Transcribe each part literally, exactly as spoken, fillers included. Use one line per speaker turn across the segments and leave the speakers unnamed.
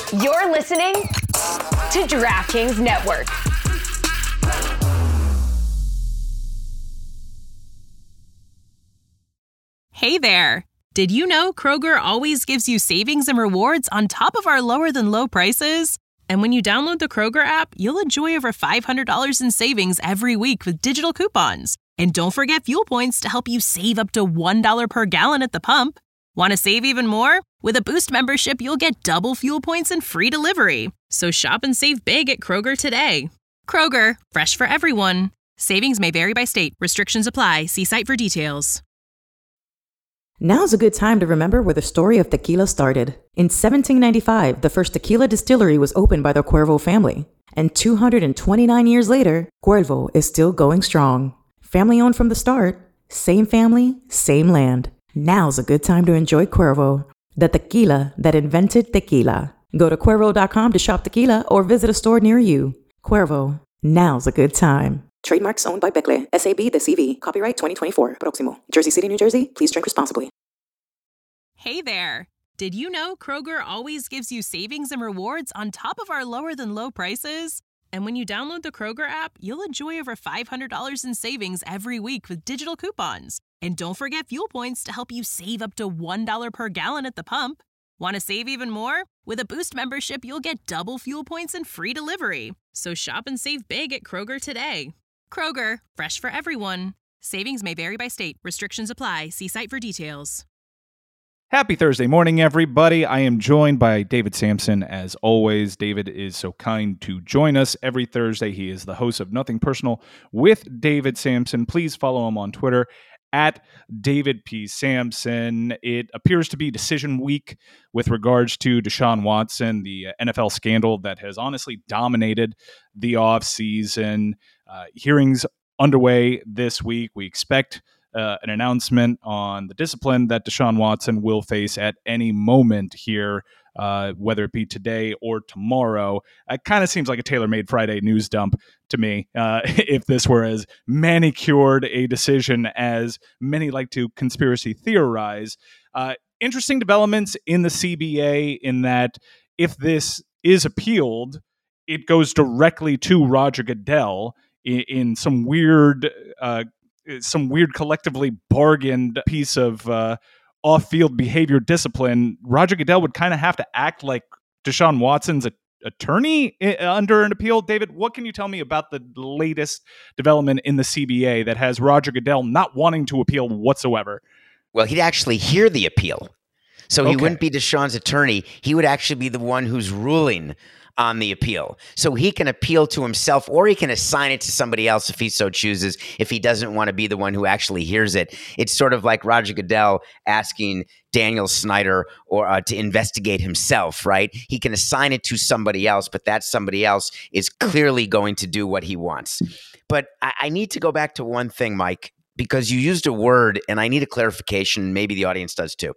You're listening to DraftKings Network.
Hey there. Did you know Kroger always gives you savings and rewards on top of our lower than low prices? And when you download the Kroger app, you'll enjoy over five hundred dollars in savings every week with digital coupons. And don't forget fuel points to help you save up to one dollar per gallon at the pump. Want to save even more? With a Boost membership, you'll get double fuel points and free delivery. So shop and save big at Kroger today. Kroger, fresh for everyone. Savings may vary by state. Restrictions apply. See site for details.
Now's a good time to remember where the story of tequila started. In seventeen ninety-five, the first tequila distillery was opened by the Cuervo family. And two hundred twenty-nine years later, Cuervo is still going strong. Family owned from the start, same family, same land. Now's a good time to enjoy Cuervo, the tequila that invented tequila. Go to Cuervo dot com to shop tequila or visit a store near you. Cuervo, now's a good time. Trademarks owned by Becle, S A B, the C V. Copyright twenty twenty-four. Proximo. Jersey City, New Jersey. Please drink responsibly.
Hey there. Did you know Kroger always gives you savings and rewards on top of our lower than low prices? And when you download the Kroger app, you'll enjoy over five hundred dollars in savings every week with digital coupons. And don't forget fuel points to help you save up to one dollar per gallon at the pump. Want to save even more? With a Boost membership, you'll get double fuel points and free delivery. So shop and save big at Kroger today. Kroger, fresh for everyone. Savings may vary by state. Restrictions apply. See site for details.
Happy Thursday morning, everybody. I am joined by David Samson. As always, David is so kind to join us every Thursday. He is the host of Nothing Personal with David Samson. Please follow him on Twitter at David P. Samson. It appears to be decision week with regards to Deshaun Watson, the N F L scandal that has honestly dominated the offseason. Uh, hearings underway this week. We expect uh, an announcement on the discipline that Deshaun Watson will face at any moment here, uh, whether it be today or tomorrow. It kind of seems like a tailor-made Friday news dump to me, uh, if this were as manicured a decision as many like to conspiracy theorize. Uh, interesting developments in the C B A in that if this is appealed, it goes directly to Roger Goodell in, in some weird, uh, some weird collectively bargained piece of uh, off-field behavior discipline. Roger Goodell would kind of have to act like Deshaun Watson's a, attorney I- under an appeal. David, what can you tell me about the latest development in the C B A that has Roger Goodell not wanting to appeal whatsoever?
Well, he'd actually hear the appeal. So he
Okay.
wouldn't be Deshaun's attorney. He would actually be the one who's ruling on the appeal. So he can appeal to himself, or he can assign it to somebody else if he so chooses, if he doesn't want to be the one who actually hears it. It's sort of like Roger Goodell asking Daniel Snyder or uh, to investigate himself, right? He can assign it to somebody else, but that somebody else is clearly going to do what he wants. But I, I need to go back to one thing, Mike, because you used a word and I need a clarification. Maybe the audience does too.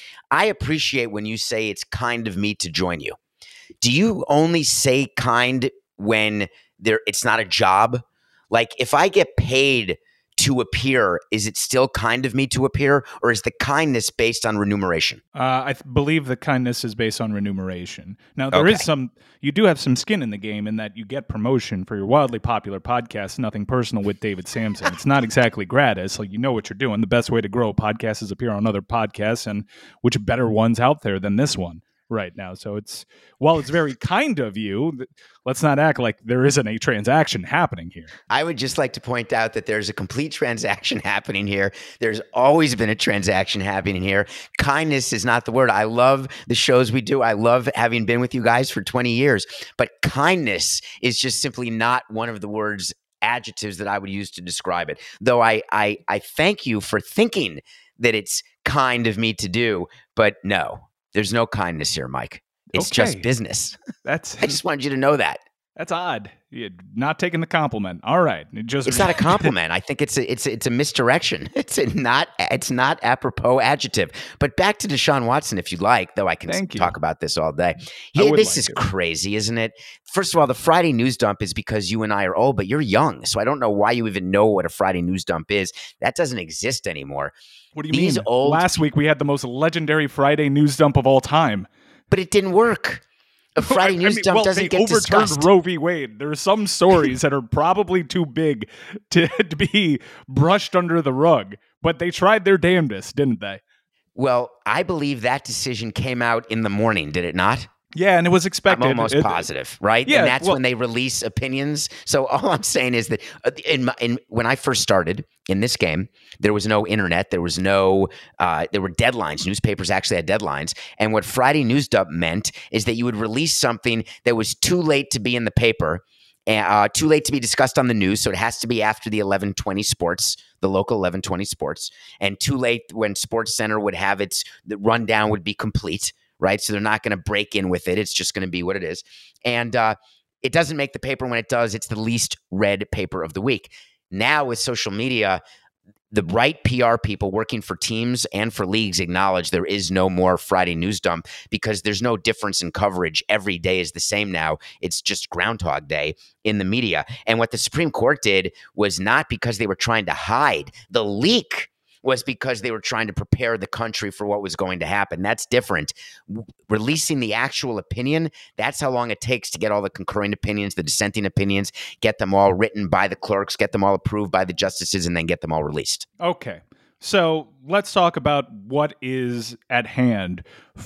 I appreciate when you say it's kind of me to join you. Do you only say kind when there it's not a job? Like if I get paid to appear, is it still kind of me to appear, or is the kindness based on remuneration?
Uh, I th- believe the kindness is based on remuneration. Now, there
Okay.
is some, you do have some skin in the game in that you get promotion for your wildly popular podcast, Nothing Personal with David Samson. It's not exactly gratis. Like, you know what you're doing. The best way to grow a podcast is appear on other podcasts, and which better ones out there than this one right now. So it's, while it's very kind of you, th- let's not act like there isn't a transaction happening here.
I would just like to point out that there's a complete transaction happening here. There's always been a transaction happening here. Kindness is not the word. I love the shows we do. I love having been with you guys for twenty years, but kindness is just simply not one of the words, adjectives that I would use to describe it. Though I, I, I thank you for thinking that it's kind of me to do, but no, there's no kindness here, Mike. It's
Okay.
just business.
That's
I just wanted you to know that.
that's odd. You're not taking the compliment. All right. It just
It's not a compliment. I think it's a it's a, it's a misdirection. It's a not it's not apropos adjective. But back to Deshaun Watson, if you'd like, though I can
Thank you.
talk about this all day.
I
Hey,
would
this
like
is
to.
crazy, isn't it? First of all, the Friday news dump is because you and I are old, but you're young, so I don't know why you even know what a Friday news dump is. That doesn't exist anymore.
What do you
These
mean?
old-
Last week we had the most legendary Friday news dump of all time.
But it didn't work. A Friday
I
news
mean,
dump
well,
doesn't
they
get
overturned
discussed.
Roe v. Wade. There are some stories that are probably too big to, to be brushed under the rug, but they tried their damnedest, didn't they?
Well, I believe that decision came out in the morning, did it not?
Yeah, and it was expected.
I'm almost
It-
positive, right?
Yeah,
and that's
well-
when they release opinions. So all I'm saying is that uh, in, my, in when I first started in this game, there was no internet. There was no. Uh, there were deadlines. Newspapers actually had deadlines. And what Friday News Dump meant is that you would release something that was too late to be in the paper, uh, too late to be discussed on the news. So it has to be after the eleven twenty sports, the local eleven twenty sports, and too late when Sports Center would have its the rundown would be complete. Right. So they're not going to break in with it. It's just going to be what it is. And uh, it doesn't make the paper. When it does, it's the least read paper of the week. Now with social media, the right P R people working for teams and for leagues acknowledge there is no more Friday News Dump because there's no difference in coverage. Every day is the same now. It's just Groundhog Day in the media. And what the Supreme Court did was not because they were trying to hide the leak, was because they were trying to prepare the country for what was going to happen. That's different. W- releasing the actual opinion, that's how long it takes to get all the concurring opinions, the dissenting opinions, get them all written by the clerks, get them all approved by the justices, and then get them all released.
Okay. So let's talk about what is at hand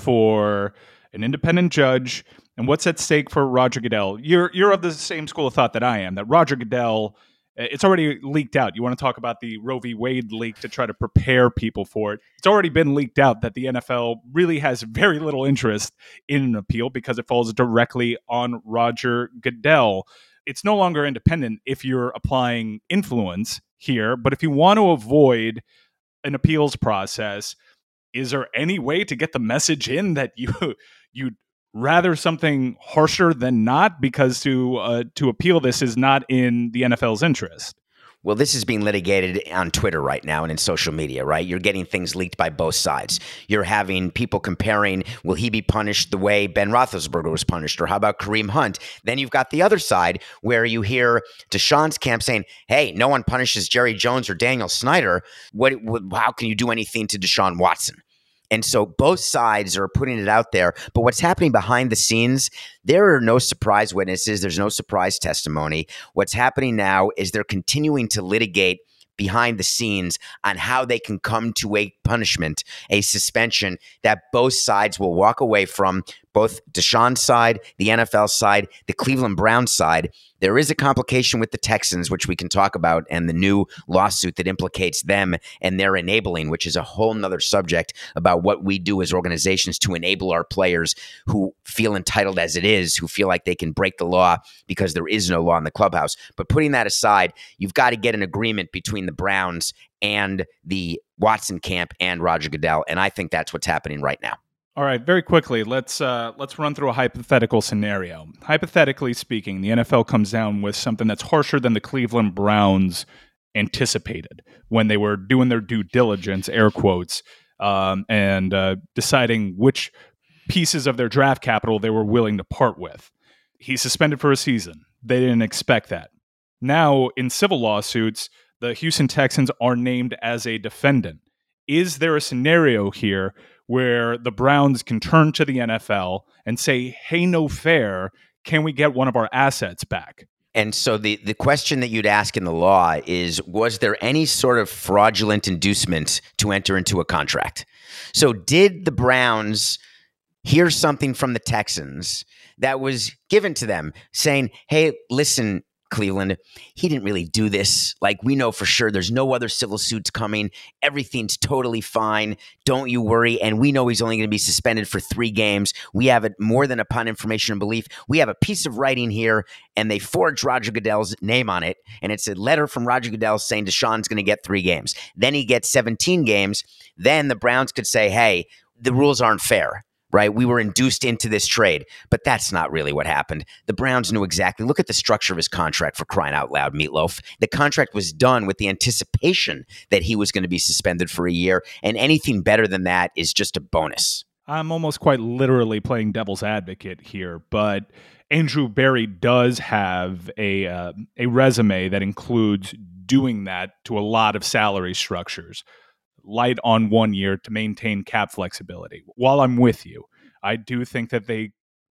for an independent judge and what's at stake for Roger Goodell. You're you're of the same school of thought that I am, that Roger Goodell, it's already leaked out. You want to talk about the Roe v. Wade leak to try to prepare people for it. It's already been leaked out that the N F L really has very little interest in an appeal because it falls directly on Roger Goodell. It's no longer independent if you're applying influence here, but if you want to avoid an appeals process, is there any way to get the message in that you you'd rather something harsher than not, because to uh, to appeal this is not in the N F L's interest?
Well, this is being litigated on Twitter right now and in social media, right? You're getting things leaked by both sides. You're having people comparing, will he be punished the way Ben Roethlisberger was punished? Or how about Kareem Hunt? Then you've got the other side where you hear Deshaun's camp saying, hey, no one punishes Jerry Jones or Daniel Snyder. What, what, how can you do anything to Deshaun Watson? And so both sides are putting it out there. But what's happening behind the scenes, there are no surprise witnesses. There's no surprise testimony. What's happening now is they're continuing to litigate behind the scenes on how they can come to a punishment, a suspension that both sides will walk away from, both Deshaun's side, the N F L side, the Cleveland Browns side. There is a complication with the Texans, which we can talk about, and the new lawsuit that implicates them and their enabling, which is a whole nother subject about what we do as organizations to enable our players who feel entitled as it is, who feel like they can break the law because there is no law in the clubhouse. But putting that aside, you've got to get an agreement between the Browns and the Watson camp and Roger Goodell, and I think that's what's happening right now.
All right, very quickly, let's uh, let's run through a hypothetical scenario. Hypothetically speaking, the N F L comes down with something that's harsher than the Cleveland Browns anticipated when they were doing their due diligence, air quotes, um, and uh, deciding which pieces of their draft capital they were willing to part with. He's suspended for a season. They didn't expect that. Now, in civil lawsuits, the Houston Texans are named as a defendant. Is there a scenario here where the Browns can turn to the N F L and say, hey, no fair, can we get one of our assets back?
And so the, the question that you'd ask in the law is, was there any sort of fraudulent inducement to enter into a contract? So did the Browns hear something from the Texans that was given to them saying, hey, listen, Cleveland, he didn't really do this. Like, we know for sure there's no other civil suits coming. Everything's totally fine. Don't you worry. And we know he's only going to be suspended for three games. We have it more than upon information and belief. We have a piece of writing here, and they forged Roger Goodell's name on it. And it's a letter from Roger Goodell saying Deshaun's going to get three games. Then he gets seventeen games. Then the Browns could say, hey, the rules aren't fair. Right? We were induced into this trade, but that's not really what happened. The Browns knew exactly. Look at the structure of his contract, for crying out loud, Meatloaf. The contract was done with the anticipation that he was going to be suspended for a year, and anything better than that is just a bonus.
I'm almost quite literally playing devil's advocate here, but Andrew Berry does have a uh, a resume that includes doing that to a lot of salary structures. Light on one year to maintain cap flexibility. While I'm with you, I do think that they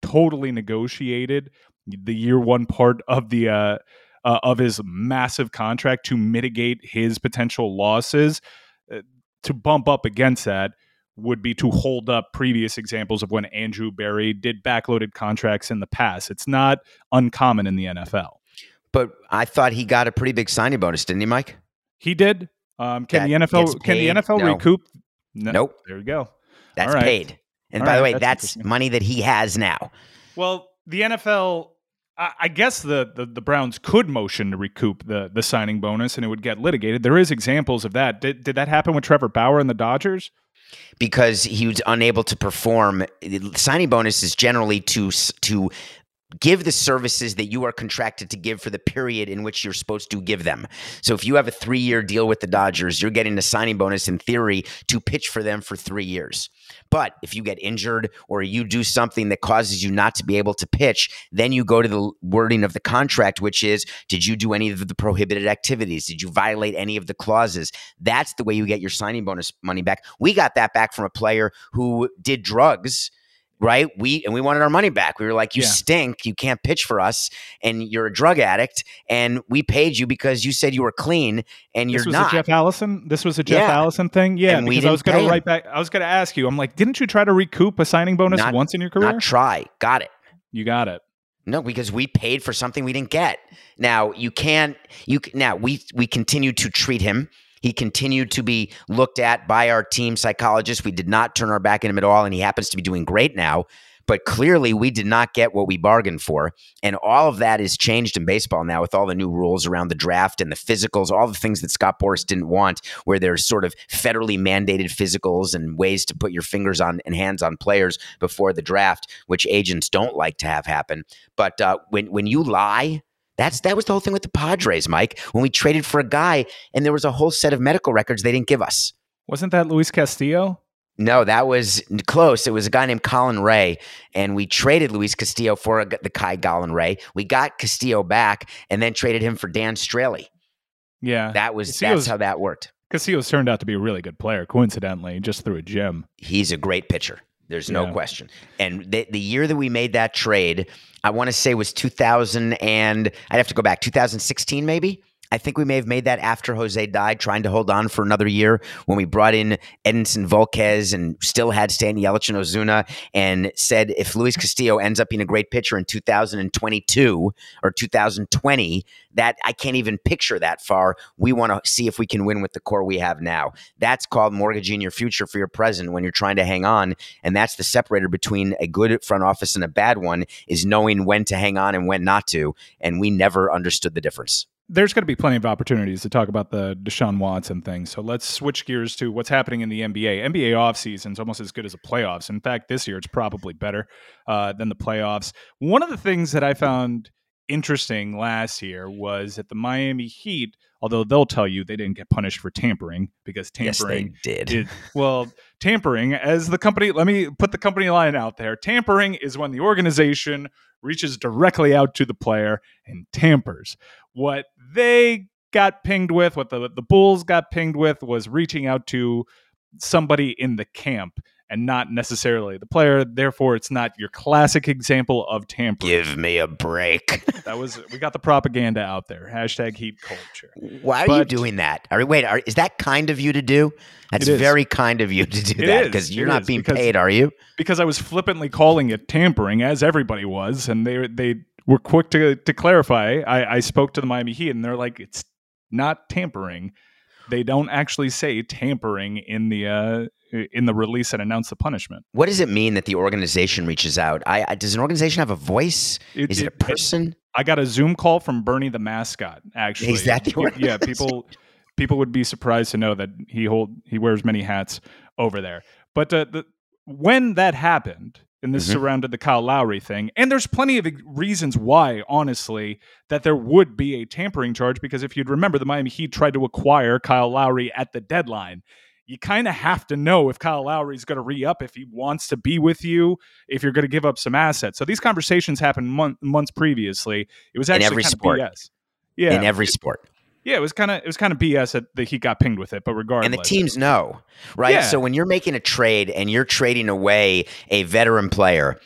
totally negotiated the year one part of the uh, uh, of his massive contract to mitigate his potential losses. Uh, to bump up against that would be to hold up previous examples of when Andrew Berry did backloaded contracts in the past. It's not uncommon in the N F L.
But I thought he got a pretty big signing bonus, didn't he, Mike?
He did. Um, can
That
the N F L
gets
can the
paid?
N F L
No.
recoup? No.
Nope.
There you go.
That's
All right.
paid. And
All
by
right,
the way,
that's
that's
interesting.
money that he has now.
Well, the N F L, I, I guess the, the the Browns could motion to recoup the the signing bonus, and it would get litigated. There is examples of that. Did did that happen with Trevor Bauer and the Dodgers?
Because he was unable to perform. The signing bonus is generally to to give the services that you are contracted to give for the period in which you're supposed to give them. So if you have a three-year deal with the Dodgers, you're getting a signing bonus in theory to pitch for them for three years. But if you get injured or you do something that causes you not to be able to pitch, then you go to the wording of the contract, which is, did you do any of the prohibited activities? Did you violate any of the clauses? That's the way you get your signing bonus money back. We got that back from a player who did drugs, right? We and we wanted our money back. We were like, you
Yeah.
stink. You can't pitch for us, and you're a drug addict. And we paid you because you said you were clean, and you're
This was
not.
a Jeff Allison. This was a Jeff
Yeah.
Allison thing. Yeah,
And we
because I was
didn't
going
pay
to
him.
write back. I was going to ask you. I'm like, didn't you try to recoup a signing bonus
Not-
once in your career?
Not try. Got it.
You got it.
No, because we paid for something we didn't get. Now you can't. You c- now we we continue to treat him. He continued to be looked at by our team psychologist. We did not turn our back on him at all, and he happens to be doing great now. But clearly, we did not get what we bargained for. And all of that is changed in baseball now with all the new rules around the draft and the physicals, all the things that Scott Boras didn't want, where there's sort of federally mandated physicals and ways to put your fingers on and hands on players before the draft, which agents don't like to have happen. But uh, when when you lie, that's that was the whole thing with the Padres, Mike, when we traded for a guy and there was a whole set of medical records they didn't give us.
Wasn't that Luis Castillo?
No, that was close. It was a guy named Colin Ray, and we traded Luis Castillo for a, the Kai Colin Ray. We got Castillo back, and then traded him for Dan Straley.
Yeah.
That was
Castillo's-
that's how that worked.
Castillo's turned out to be a really good player, coincidentally, just through a gym.
He's a great pitcher. There's no
Yeah.
question. And the, the year that we made that trade, I want to say was two thousand, and I'd have to go back, two thousand sixteen maybe. I think we may have made that after Jose died, trying to hold on for another year when we brought in Edinson Volquez and still had Stan Yelich and Ozuna, and said if Luis Castillo ends up being a great pitcher in two thousand twenty-two or two thousand twenty, that I can't even picture that far. We want to see if we can win with the core we have now. That's called mortgaging your future for your present when you're trying to hang on. And that's the separator between a good front office and a bad one, is knowing when to hang on and when not to. And we never understood the difference.
There's going to be plenty of opportunities to talk about the Deshaun Watson thing. So let's switch gears to what's happening in the N B A. N B A offseason is almost as good as the playoffs. In fact, this year it's probably better uh, than the playoffs. One of the things that I found interesting last year was that the Miami Heat, although they'll tell you they didn't get punished for tampering, because tampering
Yes, they did.
is, well, tampering as the company, let me put the company line out there. Tampering is when the organization reaches directly out to the player and tampers. What they got pinged with, what the, the Bulls got pinged with, was reaching out to somebody in the camp and not necessarily the player. Therefore, it's not your classic example of tampering.
Give me a break.
That was, we got the propaganda out there. Hashtag heat culture.
Why are
But-
you doing that? Are, wait, are, is that kind of you to do? That's
It is.
very kind of you to do
It
that,
is.
because you're
It
not
is,
being
because-
paid, are you?
Because I was flippantly calling it tampering, as everybody was, and they they were quick to to clarify. I, I spoke to the Miami Heat, and they're like, it's not tampering. They don't actually say tampering in the uh, in the release that announced the punishment.
What does it mean that the organization reaches out? I, I does an organization have a voice?
It-
Is it,
it-
a person?
I got a Zoom call from Bernie the mascot. Actually,
Is that the
yeah?
organization?
People people would be surprised to know that he hold he wears many hats over there. But uh, the, when that happened, and this
Mhm.
surrounded the Kyle Lowry thing, and there's plenty of reasons why, honestly, that there would be a tampering charge, because if you'd remember, the Miami Heat tried to acquire Kyle Lowry at the deadline. You kind of have to know if Kyle Lowry is going to re-up, if he wants to be with you, if you're going to give up some assets. So these conversations happened month, months previously. It was actually
every
kind of
sport.
B S. Yeah,
In every sport.
yeah, it was kind of it was kind of B S that the Heat got pinged with it, but regardless,
And the teams know, right?
Yeah.
So when you're making a trade and you're trading away a veteran player,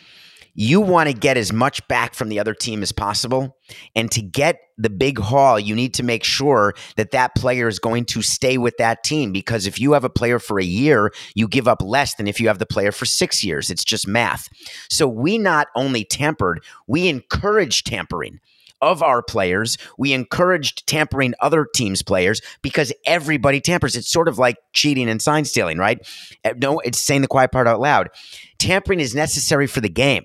you want to get as much back from the other team as possible. And to get the big haul, you need to make sure that that player is going to stay with that team. Because if you have a player for a year, you give up less than if you have the player for six years. It's just math. So we not only tampered, we encouraged tampering of our players. We encouraged tampering other teams' players because everybody tampers. It's sort of like cheating and sign stealing, right? No, it's saying the quiet part out loud. Tampering is necessary for the game.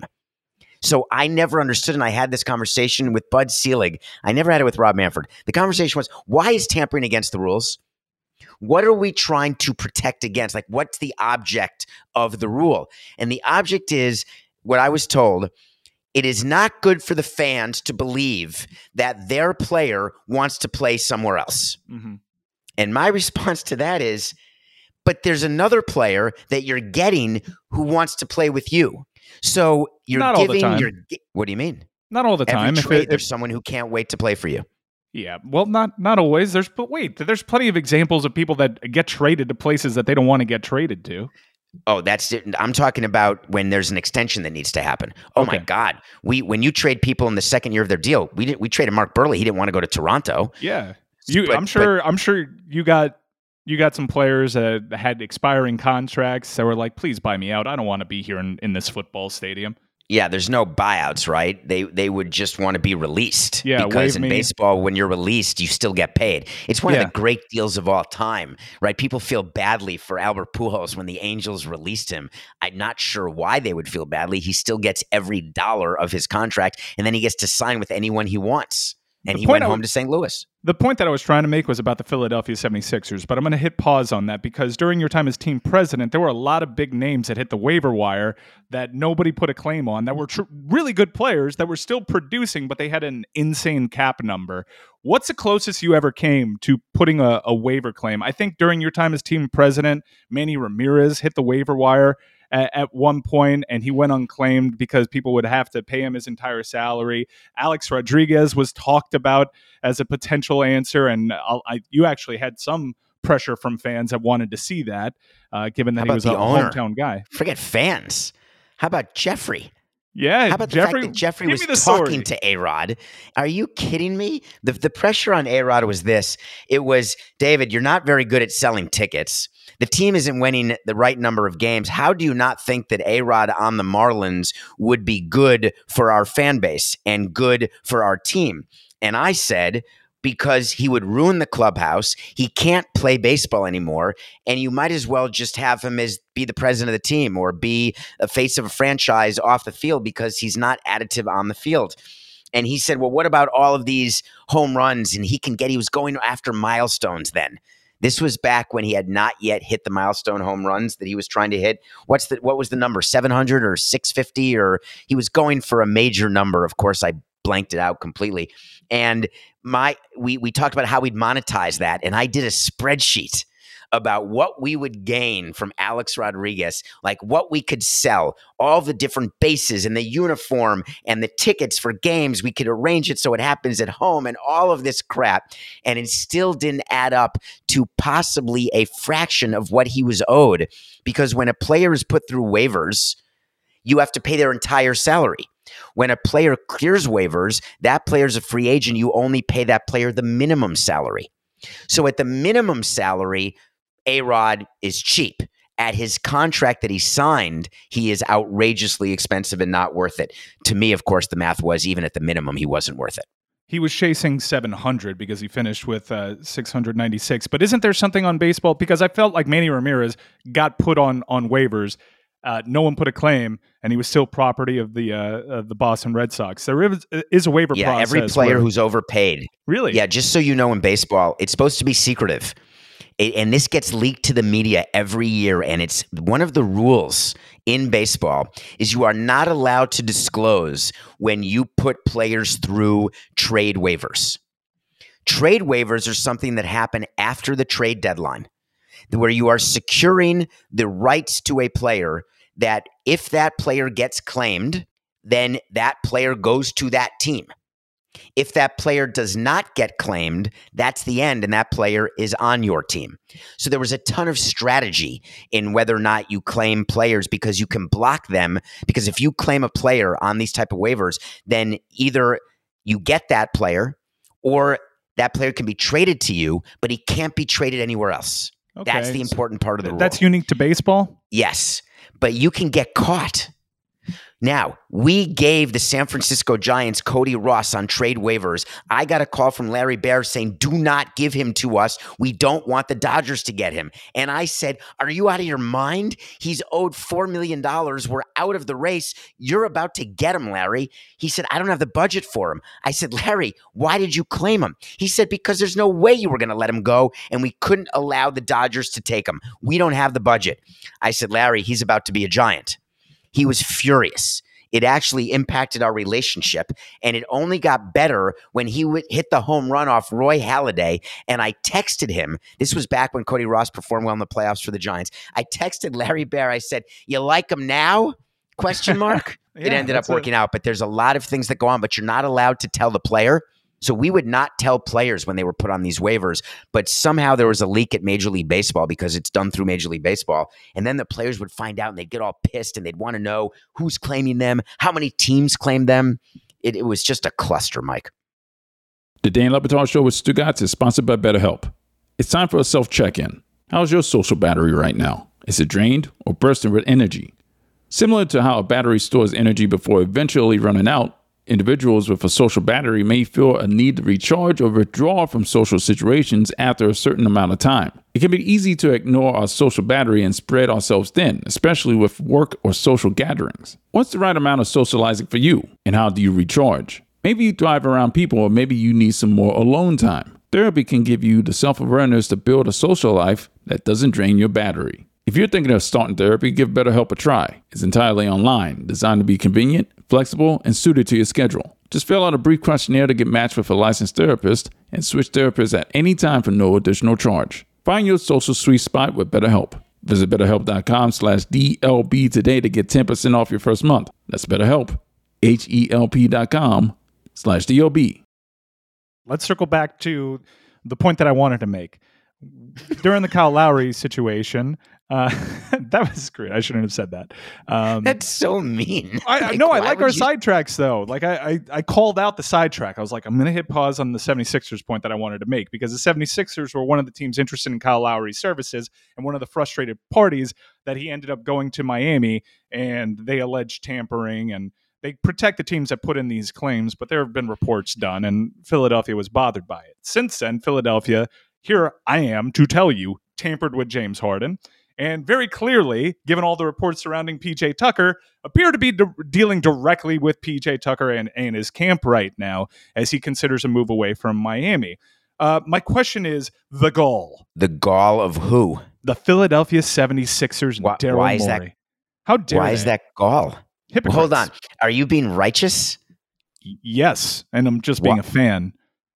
So I never understood, and I had this conversation with Bud Selig. I never had it with Rob Manfred. The conversation was, why is tampering against the rules? What are we trying to protect against? Like, what's the object of the rule? And the object is, what I was told, it is not good for the fans to believe that their player wants to play somewhere else. Mm-hmm. And my response to that is, but there's another player that you're getting who wants to play with you. So you're
not
giving
all the time.
your. What do you mean?
Not all the time.
Every
If
trade,
it,
there's
if,
someone who can't wait to play for you.
Yeah, well, not not always. There's but wait, there's plenty of examples of people that get traded to places that they don't want to get traded to.
Oh, that's it. I'm talking about when there's an extension that needs to happen. Oh
Okay.
my God, we when you trade people in the second year of their deal, we did, we traded Mark Burley. He didn't want to go to Toronto.
Yeah, you.
But-
I'm sure. I'm sure you got you got some players that had expiring contracts that were like, "Please buy me out. I don't want to be here in, in this football stadium."
Yeah, there's no buyouts, right? They they would just want to be released.
Yeah,
because
waive
in
me.
baseball, when you're released, you still get paid. It's one
Yeah.
of the great deals of all time, right? People feel badly for Albert Pujols when the Angels released him. I'm not sure why they would feel badly. He still gets every dollar of his contract, and then he gets to sign with anyone he wants. And
The
he
point
went
I
home
would-
to Saint Louis.
The point that I was trying to make was about the Philadelphia seventy-sixers, but I'm going to hit pause on that because during your time as team president, there were a lot of big names that hit the waiver wire that nobody put a claim on, that were tr- really good players that were still producing, but they had an insane cap number. What's the closest you ever came to putting a, a waiver claim? I think during your time as team president, Manny Ramirez hit the waiver wire at, at one point, and he went unclaimed because people would have to pay him his entire salary. Alex Rodriguez was talked about as a potential answer, and I'll, I, you actually had some pressure from fans that wanted to see that, uh, given that
How
he
about
was a
the owner?
hometown guy.
Forget fans. How about Jeffrey?
Yeah,
How about the
Jeffrey,
fact that Jeffrey
give
was
me the
talking
story.
to A-Rod? Are you kidding me? The, the pressure on A-Rod was this. It was, David, you're not very good at selling tickets. The team isn't winning the right number of games. How do you not think that A-Rod on the Marlins would be good for our fan base and good for our team? And I said, because he would ruin the clubhouse. He can't play baseball anymore. And you might as well just have him as be the president of the team or be a face of a franchise off the field because he's not additive on the field. And he said, well, what about all of these home runs? And he can get, he was going after milestones then. This was back when he had not yet hit the milestone home runs that he was trying to hit. What's the, what was the number? seven hundred or six fifty? Or he was going for a major number. Of course, I blanked it out completely. And my we we talked about how we'd monetize that. And I did a spreadsheet about what we would gain from Alex Rodriguez, like what we could sell, all the different bases and the uniform and the tickets for games. We could arrange it so it happens at home and all of this crap. And it still didn't add up to possibly a fraction of what he was owed. Because when a player is put through waivers, you have to pay their entire salary. When a player clears waivers, that player's a free agent. You only pay that player the minimum salary. So at the minimum salary, A-Rod is cheap. At his contract that he signed, he is outrageously expensive and not worth it. To me, of course, the math was even at the minimum, he wasn't worth it.
He was chasing seven hundred because he finished with uh, six hundred ninety-six. But isn't there something on baseball? Because I felt like Manny Ramirez got put on on waivers. Uh, no one put a claim, and he was still property of the uh, of the Boston Red Sox. There is, is a waiver
Yeah,
process.
every player
where,
who's overpaid.
really,
Yeah, just so you know, in baseball, it's supposed to be secretive. It, and this gets leaked to the media every year. And it's one of the rules in baseball is you are not allowed to disclose when you put players through trade waivers. Trade waivers are something that happen after the trade deadline, where you are securing the rights to a player that if that player gets claimed, then that player goes to that team. If that player does not get claimed, that's the end, and that player is on your team. So there was a ton of strategy in whether or not you claim players, because you can block them. Because if you claim a player on these type of waivers, then either you get that player or that player can be traded to you, but he can't be traded anywhere else.
Okay.
That's the important part of the rule.
That's unique to baseball?
Yes, but you can get caught. Now, we gave the San Francisco Giants Cody Ross on trade waivers. I got a call from Larry Baer saying, do not give him to us. We don't want the Dodgers to get him. And I said, are you out of your mind? He's owed four million dollars. We're out of the race. You're about to get him, Larry. He said, I don't have the budget for him. I said, Larry, why did you claim him? He said, because there's no way you were going to let him go, and we couldn't allow the Dodgers to take him. We don't have the budget. I said, Larry, he's about to be a Giant. He was furious. It actually impacted our relationship, and it only got better when he w- hit the home run off Roy Halladay, and I texted him. This was back when Cody Ross performed well in the playoffs for the Giants. I texted Larry Baer. I said, you like him now? Question mark.
Yeah,
it ended up working
a-
out, but there's a lot of things that go on, but you're not allowed to tell the player. So we would not tell players when they were put on these waivers, but somehow there was a leak at Major League Baseball because it's done through Major League Baseball. And then the players would find out and they'd get all pissed and they'd want to know who's claiming them, how many teams claim them. It, it was just a cluster, Mike.
The Dan Le Batard Show with Stugotz is sponsored by BetterHelp. It's time for a self-check-in. How's your social battery right now? Is it drained or bursting with energy? Similar to how a battery stores energy before eventually running out, individuals with a social battery may feel a need to recharge or withdraw from social situations after a certain amount of time. It can be easy to ignore our social battery and spread ourselves thin, especially with work or social gatherings. What's the right amount of socializing for you, and how do you recharge? Maybe you thrive around people, or maybe you need some more alone time. Therapy can give you the self-awareness to build a social life that doesn't drain your battery. If you're thinking of starting therapy, give BetterHelp a try. It's entirely online, designed to be convenient, flexible, and suited to your schedule. Just fill out a brief questionnaire to get matched with a licensed therapist and switch therapists at any time for no additional charge. Find your social sweet spot with BetterHelp. Visit BetterHelp.com slash DLB today to get ten percent off your first month. That's BetterHelp, H-E-L-P dot com slash D-O-B.
Let's circle back to the point that I wanted to make. During the Kyle Lowry situation, uh, that was great. I shouldn't have said that. Um,
That's so mean.
I,
Like,
no, I
why
like
would
our
you-
sidetracks, though. Like, I, I, I called out the sidetrack. I was like, I'm going to hit pause on the seventy-sixers point that I wanted to make, because the seventy-sixers were one of the teams interested in Kyle Lowry's services and one of the frustrated parties that he ended up going to Miami, and they alleged tampering, and they protect the teams that put in these claims, but there have been reports done, and Philadelphia was bothered by it. Since then, Philadelphia, here I am to tell you, tampered with James Harden. And very clearly, given all the reports surrounding P J Tucker, appear to be de- dealing directly with P J Tucker and, and his camp right now as he considers a move away from Miami. Uh, my question is, the gall.
The gall of who?
The Philadelphia seventy-sixers,
Why-
Daryl
why is that-
Morey. How dare
Why
they?
is that gall? Well,
Hypocrites.
hold on. Are you being righteous?
Y- Yes, and I'm just being
Wha-
a fan.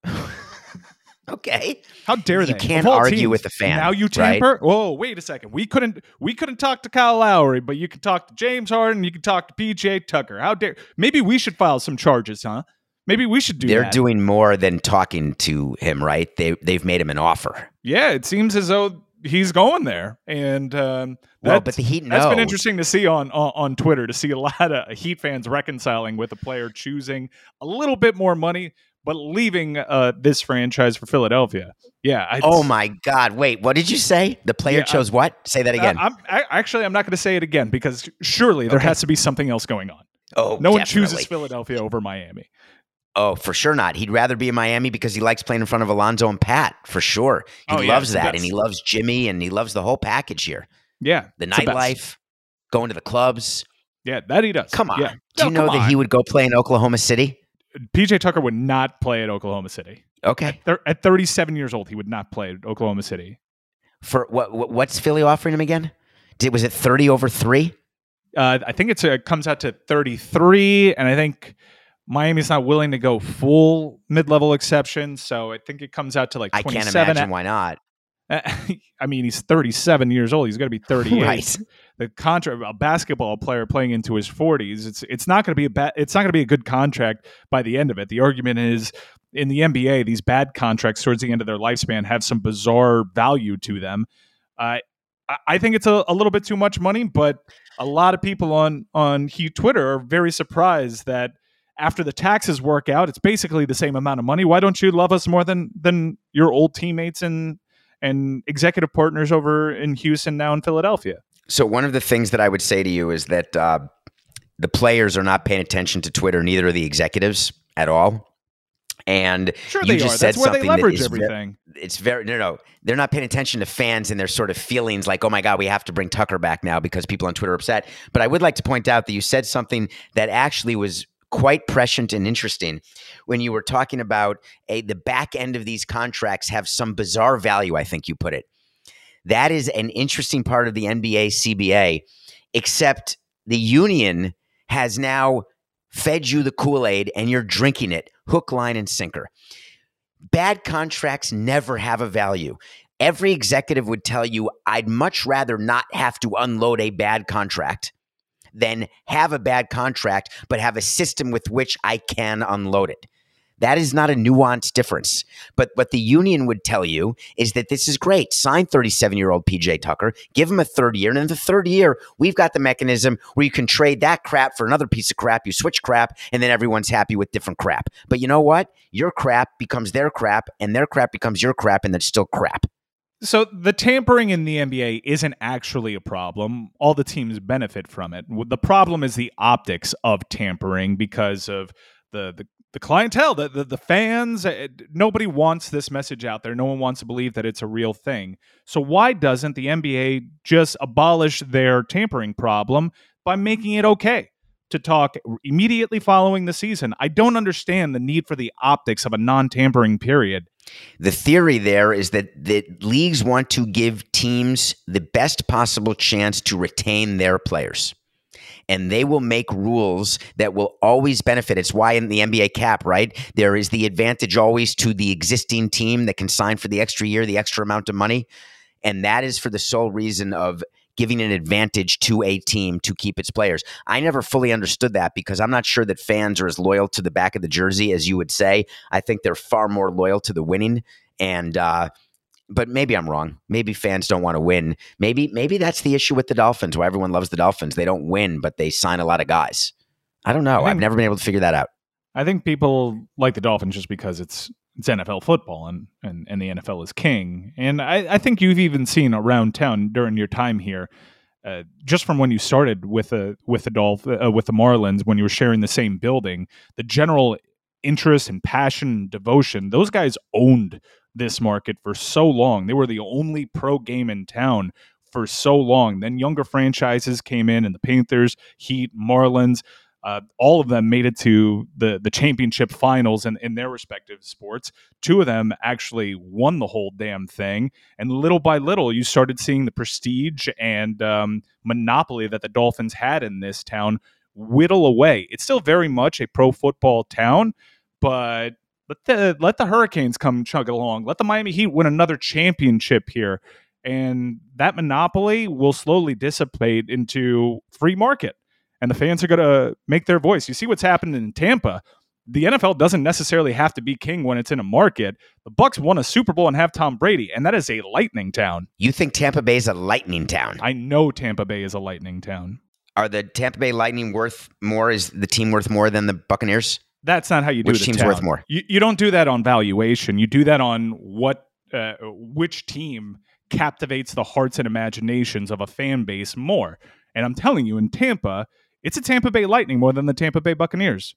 Okay.
How dare
You
they?
can't
Of all
argue
teams,
with a fan,
Now you
right?
tamper? Whoa, wait a second. We couldn't we couldn't talk to Kyle Lowry, but you can talk to James Harden, you can talk to P J Tucker. How dare maybe we should file some charges, huh? Maybe we should do
They're
that.
doing more than talking to him, right? They they've made him an offer.
Yeah, it seems as though he's going there. And um
Well,
that's,
but the Heat
that's been
know.
interesting to see on, on on Twitter, to see a lot of Heat fans reconciling with a player choosing a little bit more money but leaving uh, this franchise for Philadelphia. Yeah. I,
Oh my God! Wait, what did you say? The player
Yeah,
chose what? Say that again.
Uh, I'm, I, actually, I'm not going to say it again, because surely there
Okay.
has to be something else going on.
oh,
No one
definitely.
chooses Philadelphia over Miami.
Oh, for sure not. He'd rather be in Miami because he likes playing in front of Alonzo and Pat, for sure. He
Oh, yeah,
loves
it's the
that,
best.
and he loves Jimmy, and he loves the whole package here.
Yeah.
The
it's best.
nightlife, going to the clubs.
Yeah, that he does.
Come on.
Yeah.
Do you
No,
know
come
that
on.
he would go play in Oklahoma City?
P J Tucker would not play at Oklahoma City.
Okay.
Thir- At thirty-seven years old, he would not play at Oklahoma City.
For what? what what's Philly offering him again? Did was it thirty over three?
Uh, I think it's a, it comes out to thirty-three, and I think Miami's not willing to go full mid-level exception, so I think it comes out to like
I can't
twenty-seven.
imagine why not.
I mean, he's thirty-seven years old. He's going to be thirty-eight.
Right.
the contract, a basketball player playing into his forties, it's it's not going to be a bad, it's not going to be a good contract by the end of it. The argument is in the N B A, these bad contracts towards the end of their lifespan have some bizarre value to them. Uh, I think it's a, a little bit too much money, but a lot of people on on Heat Twitter are very surprised that after the taxes work out, it's basically the same amount of money. Why don't you love us more than than your old teammates and and executive partners over in Houston, now in Philadelphia?
So one of the things that I would say to you is that uh, the players are not paying attention to Twitter, neither are the executives at all. And
sure
you
they
just
are.
said
That's where they
something
leverage
that is
everything.
Very, it's very no, no. They're not paying attention to fans and their sort of feelings like, oh my God, we have to bring Tucker back now because people on Twitter are upset. But I would like to point out that you said something that actually was quite prescient and interesting when you were talking about a, the back end of these contracts have some bizarre value, I think you put it. That is an interesting part of the N B A C B A, except the union has now fed you the Kool-Aid and you're drinking it, hook, line, and sinker. Bad contracts never have a value. Every executive would tell you, I'd much rather not have to unload a bad contract than have a bad contract, but have a system with which I can unload it. That is not a nuanced difference. But what the union would tell you is that this is great. Sign thirty-seven-year-old P J Tucker, give him a third year, and in the third year, we've got the mechanism where you can trade that crap for another piece of crap. You switch crap, and then everyone's happy with different crap. But you know what? Your crap becomes their crap, and their crap becomes your crap, and it's still crap.
So the tampering in the N B A isn't actually a problem. All the teams benefit from it. The problem is the optics of tampering because of the the, the clientele, the, the the fans. Nobody wants this message out there. No one wants to believe that it's a real thing. So why doesn't the N B A just abolish their tampering problem by making it okay to talk immediately following the season? I don't understand the need for the optics of a non-tampering period.
The theory there is that the leagues want to give teams the best possible chance to retain their players. And they will make rules that will always benefit. It's why in the N B A cap, right, there is the advantage always to the existing team that can sign for the extra year, the extra amount of money. And that is for the sole reason of giving an advantage to a team to keep its players. I never fully understood that because I'm not sure that fans are as loyal to the back of the jersey as you would say. I think they're far more loyal to the winning. And uh, but maybe I'm wrong. Maybe fans don't want to win. Maybe maybe that's the issue with the Dolphins, where everyone loves the Dolphins. They don't win, but they sign a lot of guys. I don't know. I think, I've never been able to figure that out.
I think people like the Dolphins just because it's it's N F L football and, and, and the N F L is king. And I, I think you've even seen around town during your time here, uh, just from when you started with the with the Dolph uh, with the Marlins, when you were sharing the same building, the general interest and passion and devotion. Those guys owned this market for so long. They were the only pro game in town for so long. Then younger franchises came in, and the Panthers, Heat, Marlins. Uh, all of them made it to the, the championship finals in, in their respective sports. Two of them actually won the whole damn thing. And little by little, you started seeing the prestige and um, monopoly that the Dolphins had in this town whittle away. It's still very much a pro football town, but let the, let the Hurricanes come chug along. Let the Miami Heat win another championship here. And that monopoly will slowly dissipate into free market. And the fans are going to make their voice. You see what's happened in Tampa. The N F L doesn't necessarily have to be king when it's in a market. The Bucs won a Super Bowl and have Tom Brady, and that is a lightning town.
You think Tampa Bay is a lightning town?
I know Tampa Bay is a lightning town.
Are the Tampa Bay Lightning worth more? Is the team worth more than the Buccaneers?
That's not how you do
Which
the
team's
town.
worth more?
You, you don't do that on valuation. You do that on what, uh, which team captivates the hearts and imaginations of a fan base more. And I'm telling you, in Tampa, it's a Tampa Bay Lightning more than the Tampa Bay Buccaneers.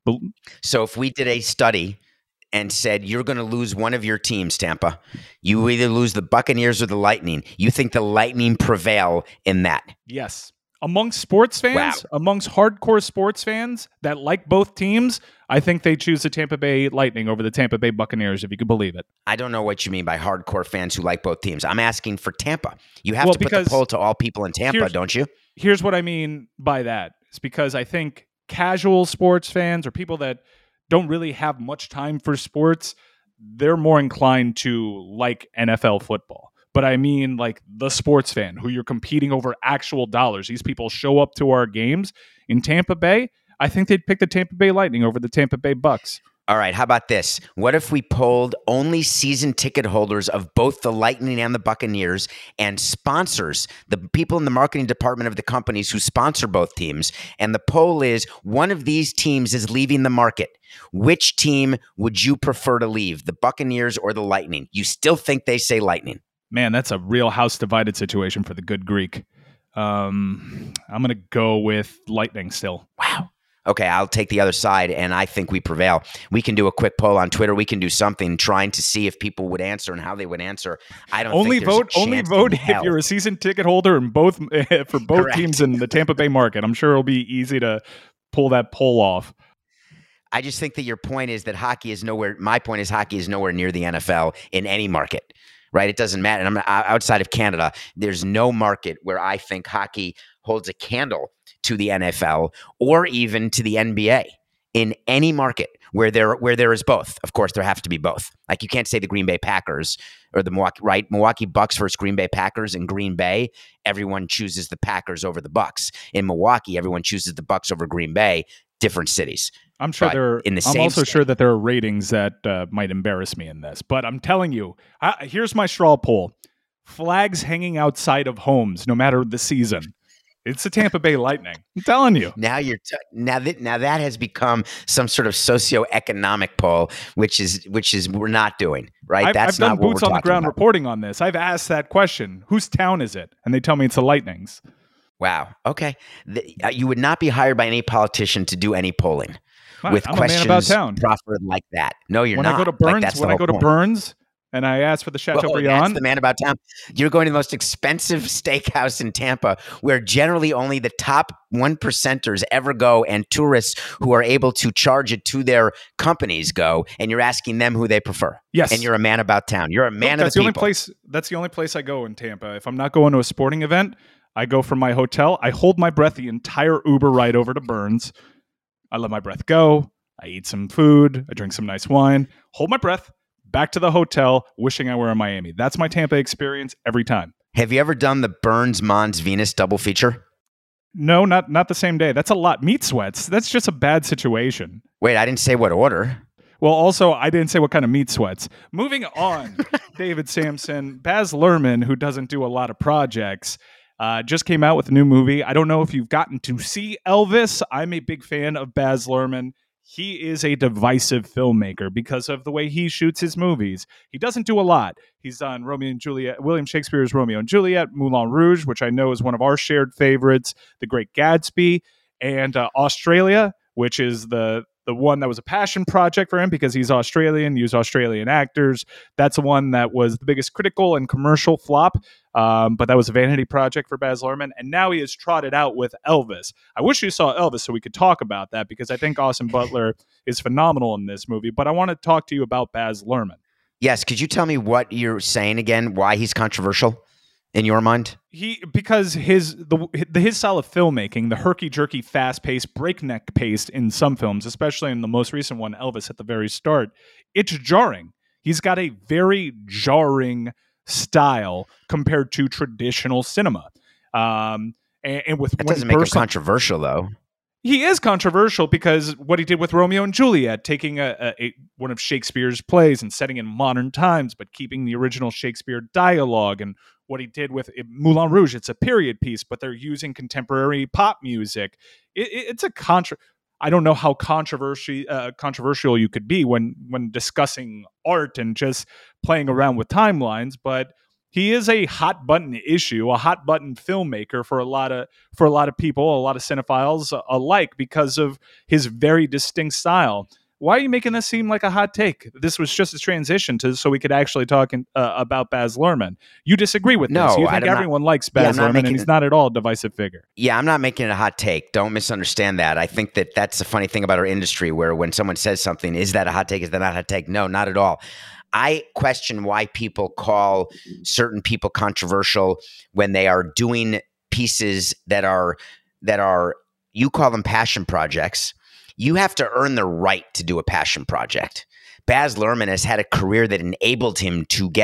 So if we did a study and said, you're going to lose one of your teams, Tampa, you either lose the Buccaneers or the Lightning, you think the Lightning prevail in that?
Yes. Amongst sports fans,
Wow.
amongst hardcore sports fans that like both teams, I think they choose the Tampa Bay Lightning over the Tampa Bay Buccaneers, if you could believe it.
I don't know what you mean by hardcore fans who like both teams. I'm asking for Tampa. You have
Well,
to put
because
the poll to all people in Tampa, don't you?
Here's what I mean by that. It's because I think casual sports fans or people that don't really have much time for sports, they're more inclined to like N F L football. but I mean like the sports fan who you're competing over actual dollars. These people show up to our games in Tampa Bay. I think they'd pick the Tampa Bay Lightning over the Tampa Bay Bucks.
All right, how about this? What if we polled only season ticket holders of both the Lightning and the Buccaneers and sponsors, the people in the marketing department of the companies who sponsor both teams? And the poll is, one of these teams is leaving the market. Which team would you prefer to leave, the Buccaneers or the Lightning? You still think they say Lightning?
Man, that's a real house divided situation for the good Greek. Um, I'm going to go with Lightning still.
Wow. Okay, I'll take the other side, and I think we prevail. We can do a quick poll on Twitter. We can do something trying to see if people would answer and how they would answer. I don't
only
think there's
vote.
a
Only
chance
vote
in
if
hell.
you're a season ticket holder in both for both
Correct.
teams in the Tampa Bay market. I'm sure it'll be easy to pull that poll off.
I just think that your point is that hockey is nowhere. My point is hockey is nowhere near the N F L in any market, right? It doesn't matter. And I'm outside of Canada. There's no market where I think hockey holds a candle to the N F L or even to the N B A in any market where there where there is both. Of course, there have to be both. Like you can't say the Green Bay Packers or the Milwaukee, right? Milwaukee Bucks versus Green Bay Packers in Green Bay. Everyone chooses the Packers over the Bucks. In Milwaukee, everyone chooses the Bucks over Green Bay. Different cities.
I'm sure
But
there.
in the
I'm
same
also
state.
sure that there are ratings that uh, might embarrass me in this. But I'm telling you, I, here's my straw poll: flags hanging outside of homes, no matter the season. It's the Tampa Bay Lightning. I'm telling you.
Now you're t- now that now that has become some sort of socioeconomic poll, which is which is we're not doing right.
I've,
That's
I've done
not what
boots
we're
on the
talking
ground
about.
reporting on this. I've asked that question: whose town is it? And they tell me it's the Lightning's.
Wow. Okay. The, uh, you would not be hired by any politician to do any polling
Right,
with
I'm a man
questions
about town.
proffered like that. No, you're
when
not.
I go to
Like,
Burns,
that's the
when I
whole
go to
point.
Burns, and I ask for the
Whoa, that's
Chateaubriand.
the man about town. You're going to the most expensive steakhouse in Tampa, where generally only the top one percenters ever go, and tourists who are able to charge it to their companies go. And you're asking them who they prefer.
Yes.
And you're a man about town. You're a man
Look, that's
of the
the only
people.
place. That's the only place I go in Tampa. If I'm not going to a sporting event, I go from my hotel. I hold my breath the entire Uber ride over to Burns. I let my breath go. I eat some food. I drink some nice wine. Hold my breath. Back to the hotel, wishing I were in Miami. That's my Tampa experience every time.
Have you ever done the Burns Mons Venus double feature?
No, not not the same day. That's a lot. Meat sweats. That's just a bad situation.
Wait, I didn't say what order.
Well, also, I didn't say what kind of meat sweats. Moving on, David Sampson, Baz Luhrmann, who doesn't do a lot of projects, uh, just came out with a new movie. I don't know if you've gotten to see Elvis. I'm a big fan of Baz Luhrmann. He is a divisive filmmaker because of the way he shoots his movies. He doesn't do a lot. He's done Romeo and Juliet, William Shakespeare's Romeo and Juliet, Moulin Rouge, which I know is one of our shared favorites, The Great Gatsby, and uh, Australia, which is the the one that was a passion project for him because he's Australian, used Australian actors. That's the one that was the biggest critical and commercial flop, um, but that was a vanity project for Baz Luhrmann, and now he has trotted out with Elvis. I wish you saw Elvis so we could talk about that because I think Austin Butler is phenomenal in this movie, but I want to talk to you about Baz Luhrmann.
Yes, could you tell me what you're saying again? Why he's controversial in your mind?
He because his the his style of filmmaking, the herky jerky, fast paced, breakneck paced in some films, especially in the most recent one, Elvis at the very start, it's jarring. He's got a very jarring style compared to traditional cinema. Um, and, and with
That
when
doesn't make him
person-
controversial, though.
He is controversial because what he did with Romeo and Juliet, taking a, a, a one of Shakespeare's plays and setting in modern times, but keeping the original Shakespeare dialogue, and what he did with Moulin Rouge, it's a period piece, but they're using contemporary pop music. It, it, it's a contra. I don't know how controversial uh, controversial you could be when when discussing art and just playing around with timelines, but he is a hot button issue, a hot button filmmaker for a lot of for a lot of people, a lot of cinephiles alike, because of his very distinct style. Why are you making this seem like a hot take? This was just a transition to so we could actually talk in, uh, about Baz Luhrmann. You disagree with
No,
this? You
I
think
do not-
everyone likes
Yeah,
Baz
I'm not
Luhrmann,
making
and he's
it-
not at all a divisive figure.
Yeah, I'm not making it a hot take. Don't misunderstand that. I think that that's the funny thing about our industry, where when someone says something, is that a hot take? Is that not a hot take? No, not at all. I question why people call certain people controversial when they are doing pieces that are that are you call them passion projects. You have to earn the right to do a passion project. Baz Luhrmann has had a career that enabled him to get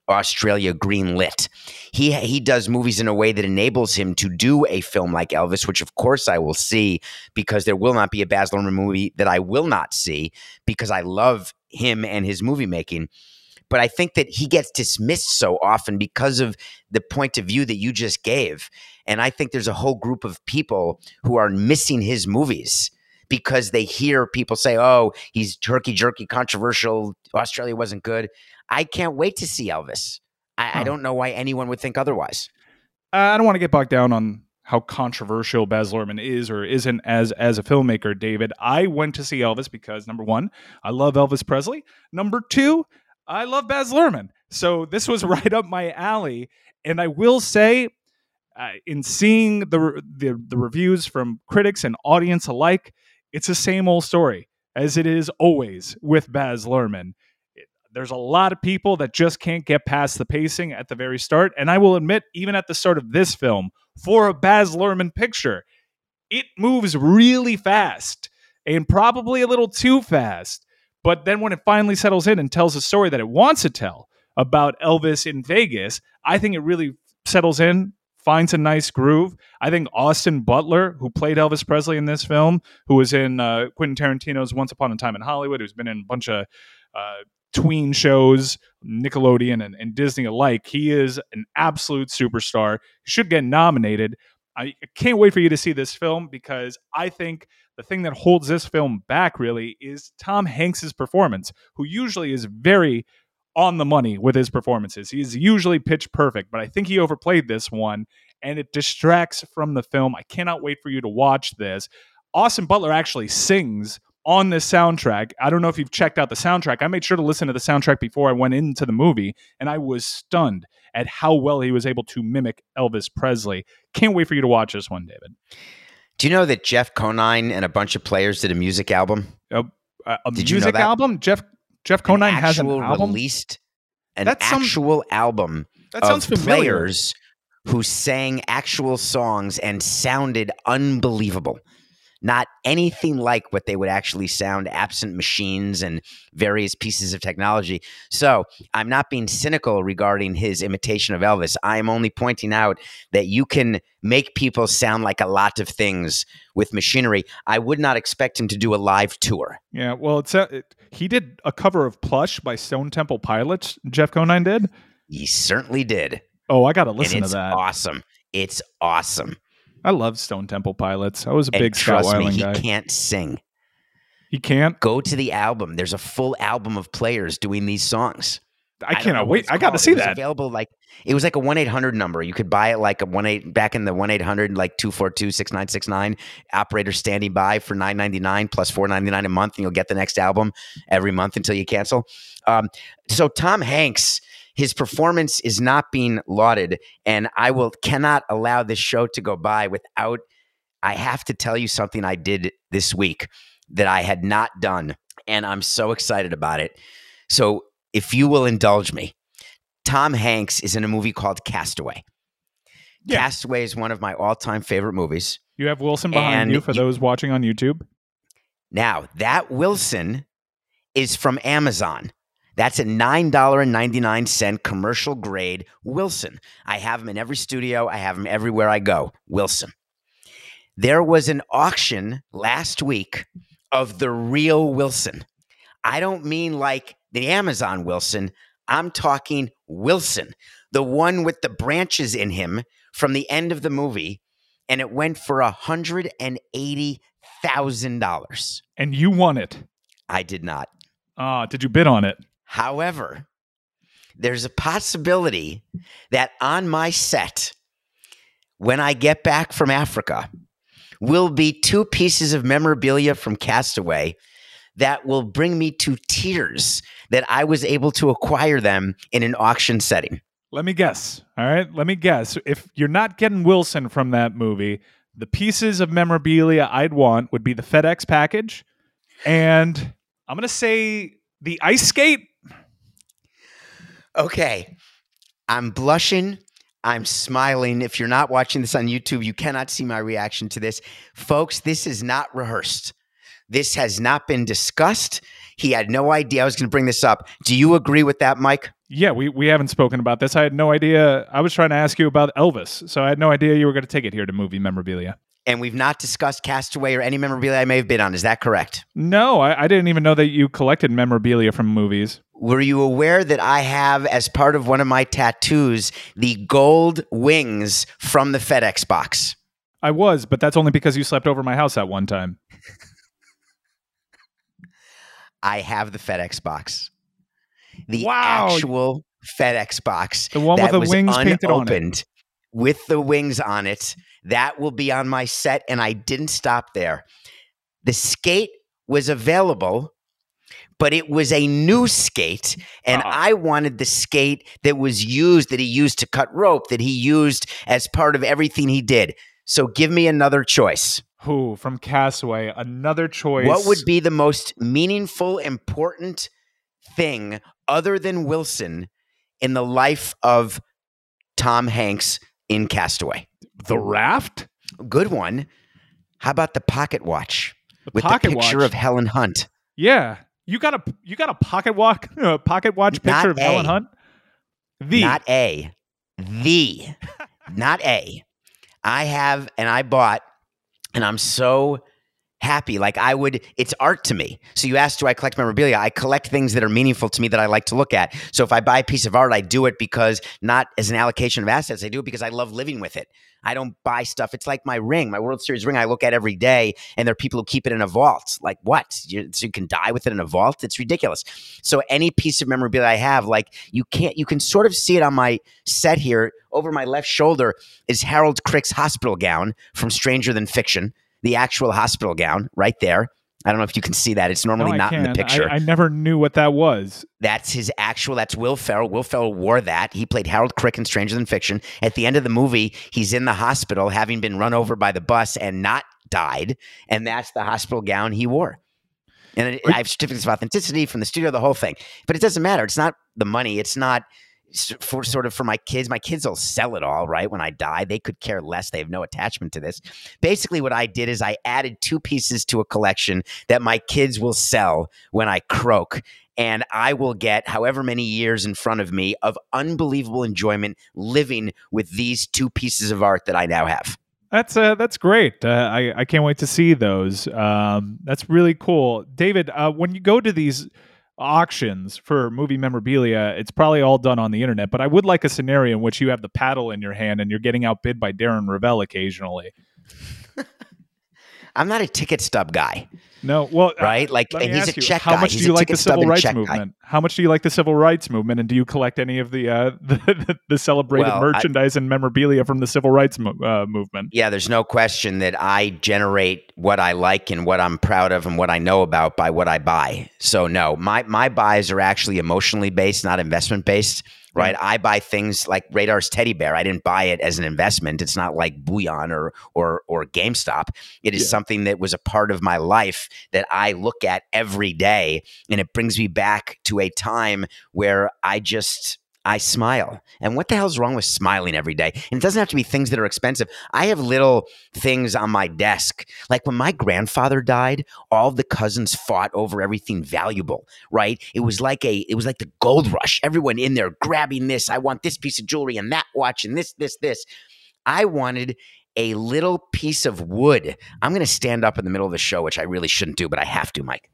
Australia green lit. He he does movies in a way that enables him to do a film like Elvis, which of course I will see, because there will not be a Baz Luhrmann movie that I will not see, because I love him and his movie making. But I think that he gets dismissed so often because of the point of view that you just gave. And I think there's a whole group of people who are missing his movies because they hear people say, oh, he's jerky-jerky, controversial, Australia wasn't good. I can't wait to see Elvis. I, huh. I don't know why anyone would think otherwise.
Uh, I don't want to get bogged down on how controversial Baz Luhrmann is or isn't as as a filmmaker, David. I went to see Elvis because, number one, I love Elvis Presley. Number two, I love Baz Luhrmann. So this was right up my alley. And I will say, uh, in seeing the, the the reviews from critics and audience alike, it's the same old story as it is always with Baz Luhrmann. It, there's a lot of people that just can't get past the pacing at the very start. And I will admit, even at the start of this film, for a Baz Luhrmann picture, it moves really fast and probably a little too fast. But then when it finally settles in and tells a story that it wants to tell about Elvis in Vegas, I think it really settles in, finds a nice groove. I think Austin Butler, who played Elvis Presley in this film, who was in uh, Quentin Tarantino's Once Upon a Time in Hollywood, who's been in a bunch of uh, tween shows, Nickelodeon and, and Disney alike, he is an absolute superstar. He should get nominated. I can't wait for you to see this film, because I think the thing that holds this film back really is Tom Hanks's performance, who usually is very on the money with his performances. He's usually pitch perfect, but I think he overplayed this one, and it distracts from the film. I cannot wait for you to watch this. Austin Butler actually sings on this soundtrack. I don't know if you've checked out the soundtrack. I made sure to listen to the soundtrack before I went into the movie, and I was stunned at how well he was able to mimic Elvis Presley. Can't wait for you to watch this one, David.
Do you know that Jeff Conine and a bunch of players did a music album?
Uh, a
did
music
you know that?
album? Jeff Jeff Conine
an
has an album?
Released an
That's
actual
some,
album
that sounds
of
familiar.
players who sang actual songs and sounded unbelievable. Not anything like what they would actually sound absent machines and various pieces of technology. So I'm not being cynical regarding his imitation of Elvis. I am only pointing out that you can make people sound like a lot of things with machinery. I would not expect him to do a live tour.
Yeah, well, it's a, it, he did a cover of Plush by Stone Temple Pilots, Jeff Conine did?
He certainly did.
Oh, I got to listen
and
to
it's
that.
awesome. It's awesome.
I love Stone Temple Pilots. I was a big
and
Scott
trust
Weiland
me, he
guy.
can't sing.
He can't?
Go to the album. There's a full album of players doing these songs.
I, I cannot wait. I got to see
it was
that.
Available like it was like a one eight hundred number. You could buy it like a one eight back in the one eight hundred like two four two six nine six nine. Operator standing by for nine ninety-nine plus four ninety-nine a month, and you'll get the next album every month until you cancel. Um, so Tom Hanks, his performance is not being lauded, and I will cannot allow this show to go by without. I have to tell you something I did this week that I had not done, and I'm so excited about it. So if you will indulge me, Tom Hanks is in a movie called Castaway. Yeah. Castaway is one of my all-time favorite movies.
You have Wilson behind
and
you for
you,
those watching on YouTube.
Now, that Wilson is from Amazon. That's a nine ninety-nine commercial grade Wilson. I have him in every studio. I have him everywhere I go. Wilson. There was an auction last week of the real Wilson. I don't mean like the Amazon Wilson. I'm talking Wilson, the one with the branches in him from the end of the movie, and it went for one hundred eighty thousand dollars.
And you won it.
I did not.
Ah, uh, did you bid on it?
However, there's a possibility that on my set, when I get back from Africa, will be two pieces of memorabilia from Castaway that will bring me to tears that I was able to acquire them in an auction setting.
Let me guess. All right. Let me guess. If you're not getting Wilson from that movie, the pieces of memorabilia I'd want would be the FedEx package. And I'm going to say the ice skate.
Okay. I'm blushing. I'm smiling. If you're not watching this on YouTube, you cannot see my reaction to this. Folks, this is not rehearsed. This has not been discussed. He had no idea I was going to bring this up. Do you agree with that, Mike?
Yeah, we, we haven't spoken about this. I had no idea. I was trying to ask you about Elvis, so I had no idea you were going to take it here to movie memorabilia.
And we've not discussed Castaway or any memorabilia I may have been on. Is that correct?
No, I, I didn't even know that you collected memorabilia from movies.
Were you aware that I have, as part of one of my tattoos, the gold wings from the FedEx box?
I was, but that's only because you slept over my house at one time.
I have the FedEx box. The
Wow.
actual FedEx box.
The one
that
with the
was
wings painted on it.
unopened, with the wings on it. That will be on my set, and I didn't stop there. The skate was available, but it was a new skate, and
Oh.
I wanted the skate that was used, that he used to cut rope, that he used as part of everything he did. So give me another choice.
Who from Castaway? Another choice.
What would be the most meaningful, important thing other than Wilson in the life of Tom Hanks in Castaway?
the raft?
Good one. How about the pocket watch
The
with
pocket
the picture
watch.
of Helen Hunt?
Yeah, you got a you got a pocket walk, uh, pocket watch
Not
picture of
A.
Helen Hunt. The
Not A. The. Not A. I have, and I bought, and I'm so happy. Like I would, it's art to me. So you asked, do I collect memorabilia? I collect things that are meaningful to me that I like to look at. So if I buy a piece of art, I do it because not as an allocation of assets. I do it because I love living with it. I don't buy stuff. It's like my ring, my World Series ring I look at every day, and there are people who keep it in a vault. Like what? You, so you can die with it in a vault? It's ridiculous. So any piece of memorabilia I have, like you can't, you can sort of see it on my set here. Over my left shoulder is Harold Crick's hospital gown from Stranger Than Fiction, the actual hospital gown right there. I don't know if you can see that. It's normally
No, I
not in the
can't.
picture.
I, I never knew what that was.
That's his actual, that's Will Ferrell. Will Ferrell wore that. He played Harold Crick in Stranger Than Fiction. At the end of the movie, he's in the hospital having been run over by the bus and not died. And that's the hospital gown he wore. And it, I have certificates of authenticity from the studio, the whole thing. But it doesn't matter. It's not the money. It's not for sort of for my kids. My kids will sell it all, right? When I die, they could care less. They have no attachment to this. Basically, what I did is I added two pieces to a collection that my kids will sell when I croak. And I will get however many years in front of me of unbelievable enjoyment living with these two pieces of art that I now have.
That's uh, that's great. Uh, I I can't wait to see those. Um, that's really cool, David. Uh, when you go to these auctions for movie memorabilia, it's probably all done on the internet. But I would like a scenario in which you have the paddle in your hand and you're getting outbid by Darren Ravel occasionally.
I'm not a ticket stub guy.
No, well,
right? Like,
let me
and he's
ask
a
you,
check
how
guy.
much
He's
do you
a
like the
ticket stub
civil
and
rights
check guy.
movement? How much do you like the civil rights movement? And do you collect any of the uh, the, the celebrated
Well, I-
merchandise and memorabilia from the civil rights mo- uh, movement?
Yeah, there's no question that I generate what I like and what I'm proud of and what I know about by what I buy. So no, my my buys are actually emotionally based, not investment based. Right. I buy things like Radar's teddy bear. I didn't buy it as an investment. It's not like Bouillon or or or GameStop. It is
Yeah.
something that was a part of my life that I look at every day. And it brings me back to a time where I just I smile. And what the hell's wrong with smiling every day? And it doesn't have to be things that are expensive. I have little things on my desk. Like when my grandfather died, all the cousins fought over everything valuable, right? It was like a it was like the gold rush. Everyone in there grabbing this. I want this piece of jewelry and that watch and this, this, this. I wanted a little piece of wood. I'm going to stand up in the middle of the show, which I really shouldn't do, but I have to, Mike.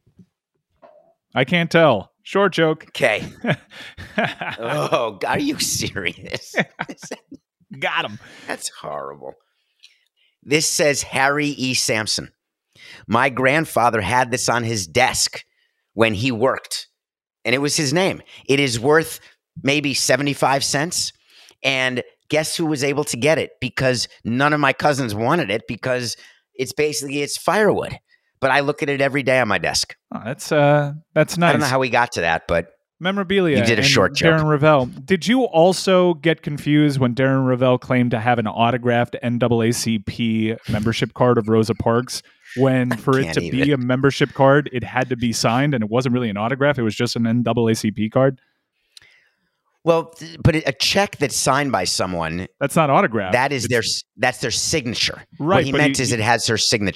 I can't tell. Short joke.
Okay. Oh, are you serious?
Got him.
That's horrible. This says Harry E. Sampson. My grandfather had this on his desk when he worked, and it was his name. It is worth maybe seventy-five cents. And guess who was able to get it? Because none of my cousins wanted it because it's basically, it's firewood. But I look at it every day on my desk.
Oh, that's uh, that's nice.
I don't know how we got to that, but
Memorabilia.
You did a
and
short joke.
Darren Ravel. Did you also get confused when Darren Ravel claimed to have an autographed N double A C P membership card of Rosa Parks? When for it
can't
to
even.
be a membership card, it had to be signed, and it wasn't really an autograph; it was just an N double A C P card.
well, th- but a check that's signed by someone,
That's not autographed.
that is
It's-
their that's their signature.
Right,
What he
but
meant
he-
is it has their signature.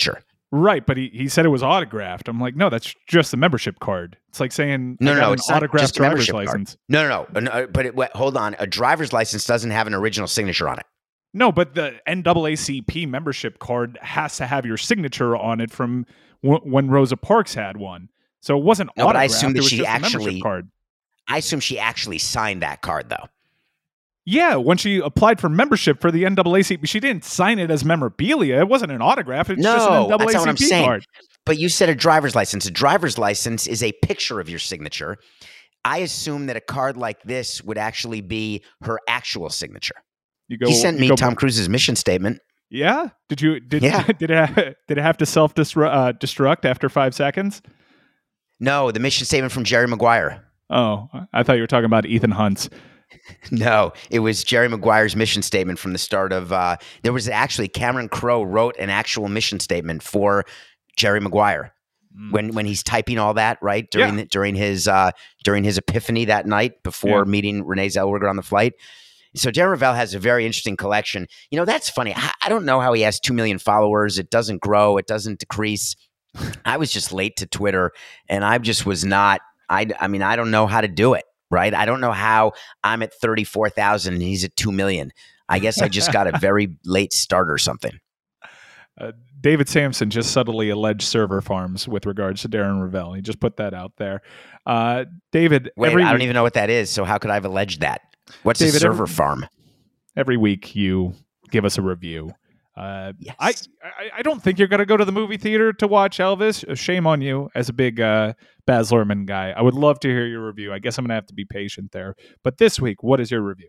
Right, but he, he said it was autographed. I'm like, no, that's just a membership card. It's like saying
no,
I
no,
got
no,
an
it's not
autographed
just a
driver's
membership
license.
card. No, no, no, no. But it, wait, hold on, a driver's license doesn't have an original signature on it.
No, but the N double A C P membership card has to have your signature on it from w- when Rosa Parks had one. So it wasn't
No, but I
autographed.
assume that
it was
she
just a
actually-
membership card.
I assume she actually signed that card, though.
Yeah, when she applied for membership for the N double A C P, she didn't sign it as memorabilia. It wasn't an autograph. It's
No,
just an N double A C P
that's not what I'm saying.
card.
But you said a driver's license. A driver's license is a picture of your signature. I assume that a card like this would actually be her actual signature.
You go.
He sent
you
me
go-
Tom Cruise's mission statement.
Yeah. Did you? Did
Yeah.
did it? Have, did it have to self uh, destruct after five seconds?
No, the mission statement from Jerry Maguire.
Oh, I thought you were talking about Ethan Hunt's.
No, it was Jerry Maguire's mission statement from the start of. Uh, there was actually Cameron Crowe wrote an actual mission statement for Jerry Maguire mm. when when he's typing all that right during
Yeah.
the, during his uh, during his epiphany that night before
Yeah.
meeting Renee Zellweger on the flight. So Darren Rovell has a very interesting collection. You know, that's funny. I, I don't know how he has two million followers. It doesn't grow. It doesn't decrease. I was just late to Twitter, and I just was not. I I mean, I don't know how to do it. Right? I don't know how I'm at thirty-four thousand and he's at two million. I guess I just got a very late start or something.
Uh, David Sampson just subtly alleged server farms with regards to Darren Rovell. He just put that out there. Uh, David,
Wait,
every
I don't
week,
even know what that is. So how could I have alleged that? What's
David,
a server
every,
farm?
Every week you give us a review. Uh,
yes.
I, I I don't think you're going to go to the movie theater to watch Elvis. Shame on you as a big uh, Baz Luhrmann guy. I would love to hear your review. I guess I'm going to have to be patient there. But this week, what is your review?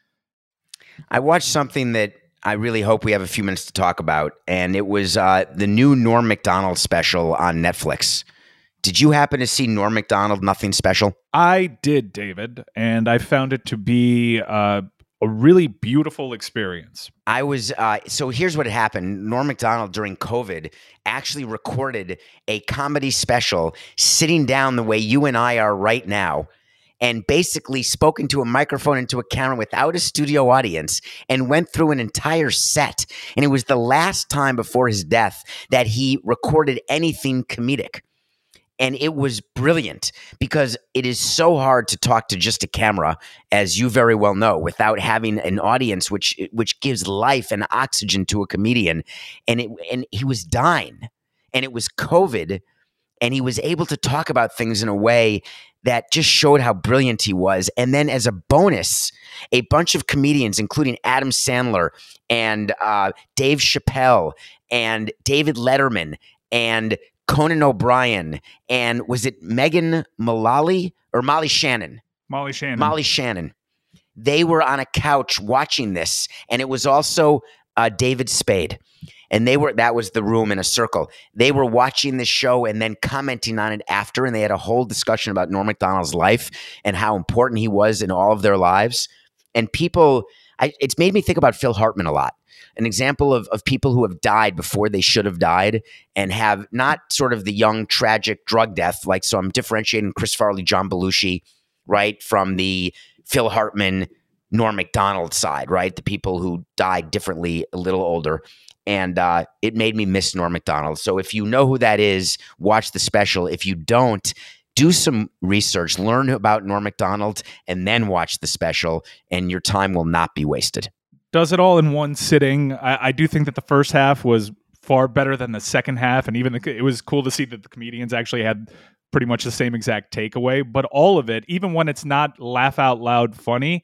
I watched something that I really hope we have a few minutes to talk about, and it was uh, the new Norm Macdonald special on Netflix. Did you happen to see Norm Macdonald, Nothing Special?
I did, David, and I found it to be uh, a really beautiful experience.
I was, uh, so here's what happened. Norm Macdonald during COVID actually recorded a comedy special sitting down the way you and I are right now and basically spoke into a microphone, into a camera without a studio audience and went through an entire set. And it was the last time before his death that he recorded anything comedic. And it was brilliant because it is so hard to talk to just a camera, as you very well know, without having an audience, which which gives life and oxygen to a comedian. And it and he was dying, and it was COVID, and he was able to talk about things in a way that just showed how brilliant he was. And then as a bonus, a bunch of comedians, including Adam Sandler and uh, Dave Chappelle and David Letterman and Conan O'Brien, and was it Megan Mullally or Molly Shannon?
Molly Shannon.
Molly Shannon. They were on a couch watching this, and it was also uh, David Spade. And they were that was the room in a circle. They were watching the show and then commenting on it after, and they had a whole discussion about Norm Macdonald's life and how important he was in all of their lives. And people, I, it's made me think about Phil Hartman a lot. An example of, of people who have died before they should have died and have not sort of the young, tragic drug death. Like, so I'm differentiating Chris Farley, John Belushi, right, from the Phil Hartman, Norm Macdonald side, right? The people who died differently, a little older. And uh, it made me miss Norm Macdonald. So if you know who that is, watch the special. If you don't, do some research, learn about Norm Macdonald, and then watch the special, and your time will not be wasted.
Does it all in one sitting. I, I do think that the first half was far better than the second half, and even the, it was cool to see that the comedians actually had pretty much the same exact takeaway. But all of it, even when it's not laugh out loud funny,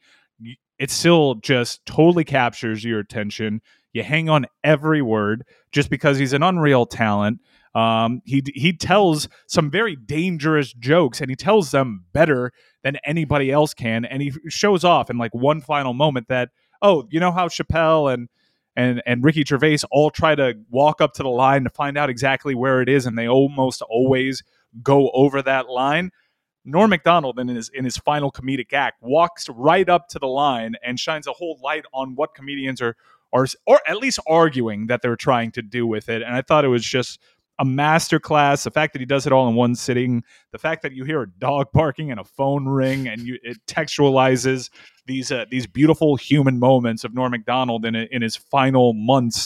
it still just totally captures your attention. You hang on every word just because he's an unreal talent. Um, he he tells some very dangerous jokes, and he tells them better than anybody else can. And he shows off in like one final moment that, oh, you know how Chappelle and and and Ricky Gervais all try to walk up to the line to find out exactly where it is, and they almost always go over that line. Norm Macdonald, in his in his final comedic act, walks right up to the line and shines a whole light on what comedians are are or at least arguing that they're trying to do with it. And I thought it was just a masterclass. The fact that he does it all in one sitting, the fact that you hear a dog barking and a phone ring, and you, it textualizes these uh, these beautiful human moments of Norm Macdonald in in his final months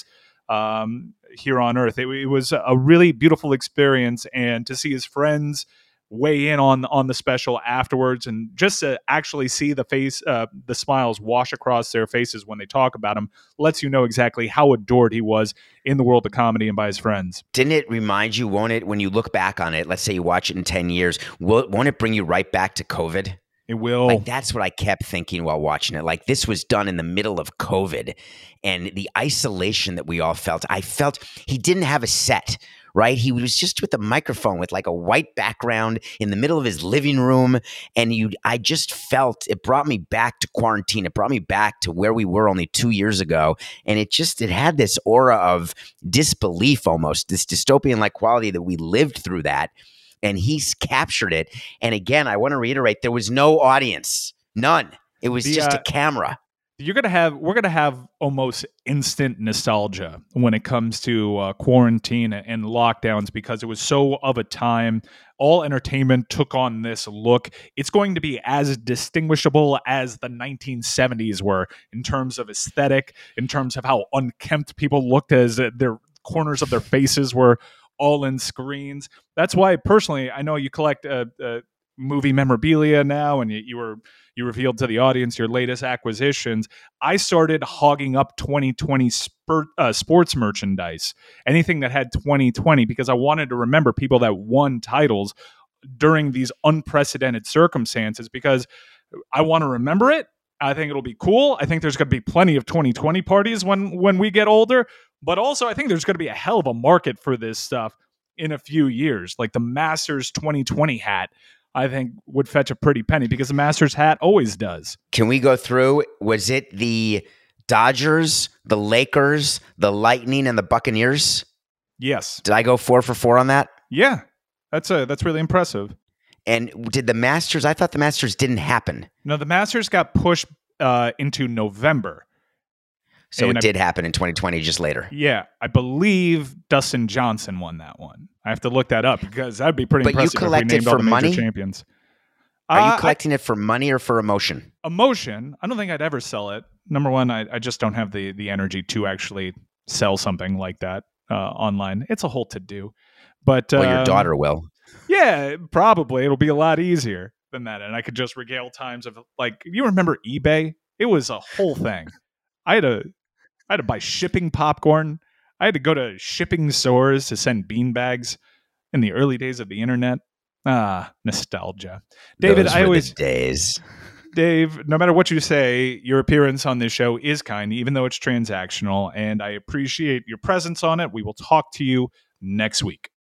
um, here on Earth. It, it was a really beautiful experience, and to see his friends weigh in on on the special afterwards, and just to actually see the face, uh, the smiles wash across their faces when they talk about him, lets you know exactly how adored he was in the world of comedy and by his friends.
Didn't it remind you, won't it, when you look back on it, let's say you watch it in ten years, will, won't it bring you right back to COVID?
It will.
Like, that's what I kept thinking while watching it. Like, this was done in the middle of COVID, and the isolation that we all felt. I felt he didn't have a set, right? He was just with a microphone with like a white background in the middle of his living room. And you, I just felt it brought me back to quarantine. It brought me back to where we were only two years ago. And it just, it had this aura of disbelief almost, this dystopian like quality that we lived through that. And he's captured it. And again, I want to reiterate, there was no audience, none. It was
The,
just
uh,
a camera.
You're gonna have we're gonna have almost instant nostalgia when it comes to uh, quarantine and lockdowns, because it was so of a time. All entertainment took on this look. It's going to be as distinguishable as the nineteen seventies were in terms of aesthetic, in terms of how unkempt people looked, as their corners of their faces were all in screens. That's why, personally, I know you collect uh, uh, movie memorabilia now, and you, you were you revealed to the audience your latest acquisitions. I started hogging up twenty twenty spurt, uh, sports merchandise, anything that had twenty twenty, because I wanted to remember people that won titles during these unprecedented circumstances, because I want to remember it. I think it'll be cool. I think there's going to be plenty of twenty twenty parties when when we get older, but also I think there's going to be a hell of a market for this stuff in a few years. Like the Masters twenty twenty hat, I think would fetch a pretty penny, because the Masters hat always does.
Can we go through? Was it the Dodgers, the Lakers, the Lightning, and the Buccaneers?
Yes.
Did I go four for four on that?
Yeah. That's a, that's really impressive.
And did the Masters? I thought the Masters didn't happen.
No, the Masters got pushed uh, into November.
So
And
it
I-
did happen in twenty twenty, just later.
Yeah, I believe Dustin Johnson won that one. I have to look that up, because that'd be pretty
But you
impressive
collect
if we
it
named all
for
the major
money?
champions.
Are
Uh,
you collecting it for money or for emotion?
I- emotion? I don't think I'd ever sell it. Number one, I, I just don't have the the energy to actually sell something like that uh, online. It's a whole to do. But
Well, your
um,
daughter will.
Yeah, probably it'll be a lot easier than that, and I could just regale times of, like, you remember eBay? It was a whole thing. I had to, I had to buy shipping popcorn. I had to go to shipping stores to send beanbags in the early days of the internet. Ah, nostalgia. David,
Those
I
were
always,
the days.
Dave, no matter what you say, your appearance on this show is kind, even though it's transactional, and I appreciate your presence on it. We will talk to you next week.